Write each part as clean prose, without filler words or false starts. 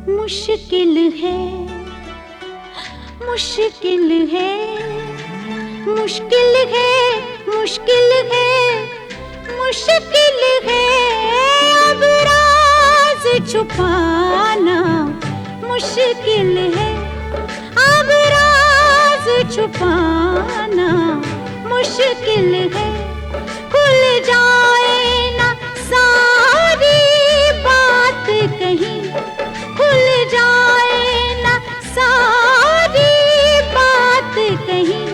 मुश्किल है, मुश्किल है, मुश्किल है, मुश्किल है, मुश्किल है, अब राज छुपाना मुश्किल है, अब राज छुपाना मुश्किल है। खुल जाए ना सारी बात कहीं, खुल जाए ना सारी बात कहीं,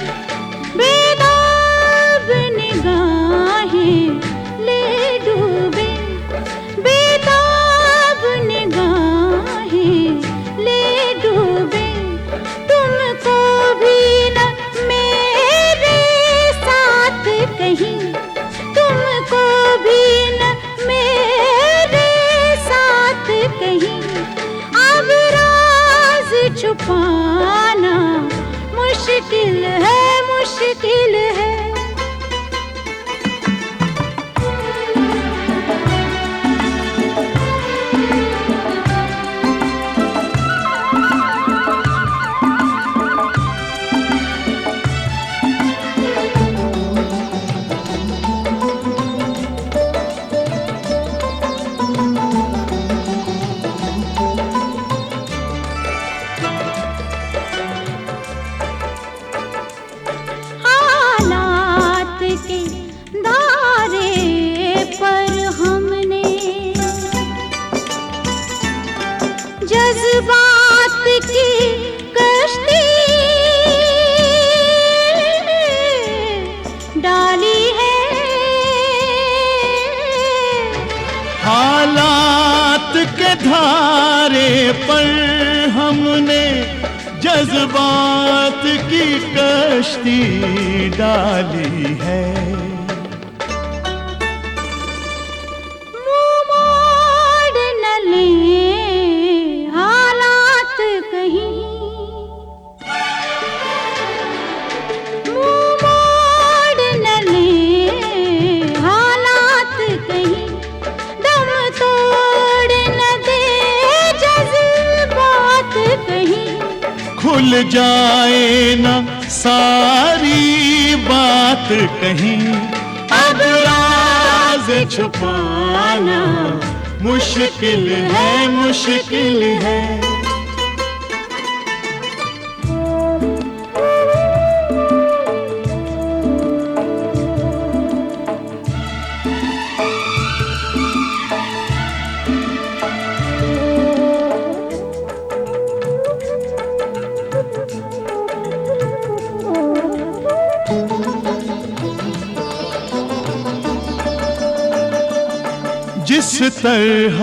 बेदाग निगाहें ले डूबे, बेदाग निगाहें ले डूबे, तुमको भी न मेरे साथ कहीं, तुमको भी न मेरे साथ कहीं, अब राज छुपाना मुश्किल है, मुश्किल है। जज्बात की कश्ती डाली है, हालात के धारे पर हमने जज्बात की कश्ती डाली है। खुल जाए ना सारी बात कहीं, अब राज छुपाना मुश्किल है, मुश्किल है। जिस तरह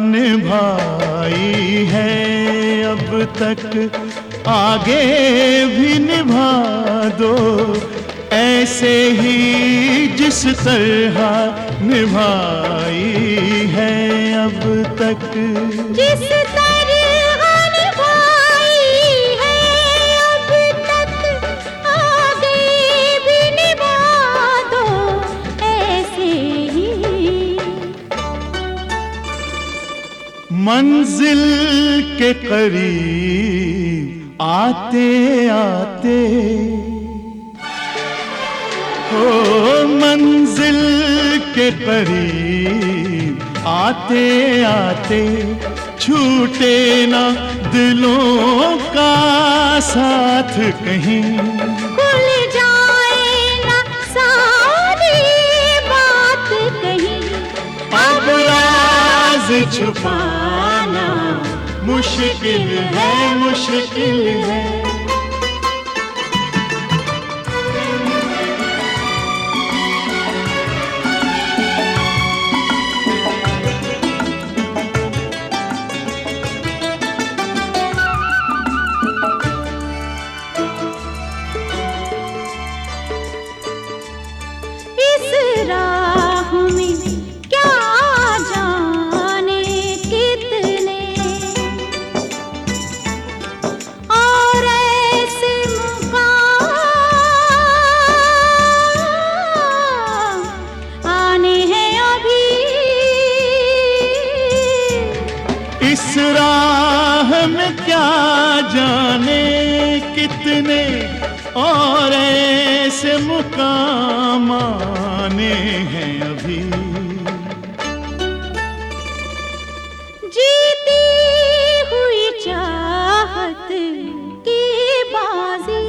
निभाई है अब तक आगे भी निभा दो, ऐसे ही जिस तरह निभाई है अब तक, जिस तरह निभाई है अब तक आगे भी निभा दो, ऐसे ही मंजिल के करीब आते आते, ओ मंजिल के करीब आते आते, छूटे ना दिलों का साथ कहीं, खुल जाए ना सारी बात कहीं, अब राज छुपाना मुश्किल है, मुश्किल है। राह में क्या जाने कितने और राह में क्या जाने कितने और ऐसे मुकाम आने हैं अभी। जीती हुई चाहत की बाजी,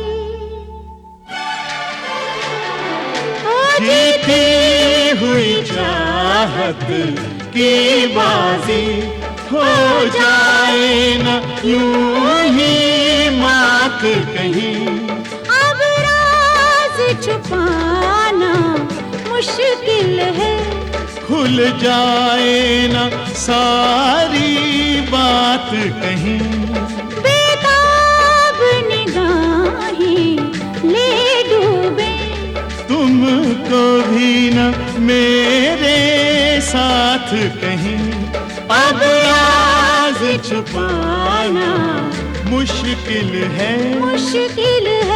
जीती हुई चाहत की बाजी हो जाए न यूं ही मात कहीं। अब राज छुपाना मुश्किल है, खुल जाए न सारी बात कहीं। बेताब निगाहें ले डूबे, तुमको भी न मेरे साथ कहीं। अब राज छुपाना मुश्किल है, मुश्किल है।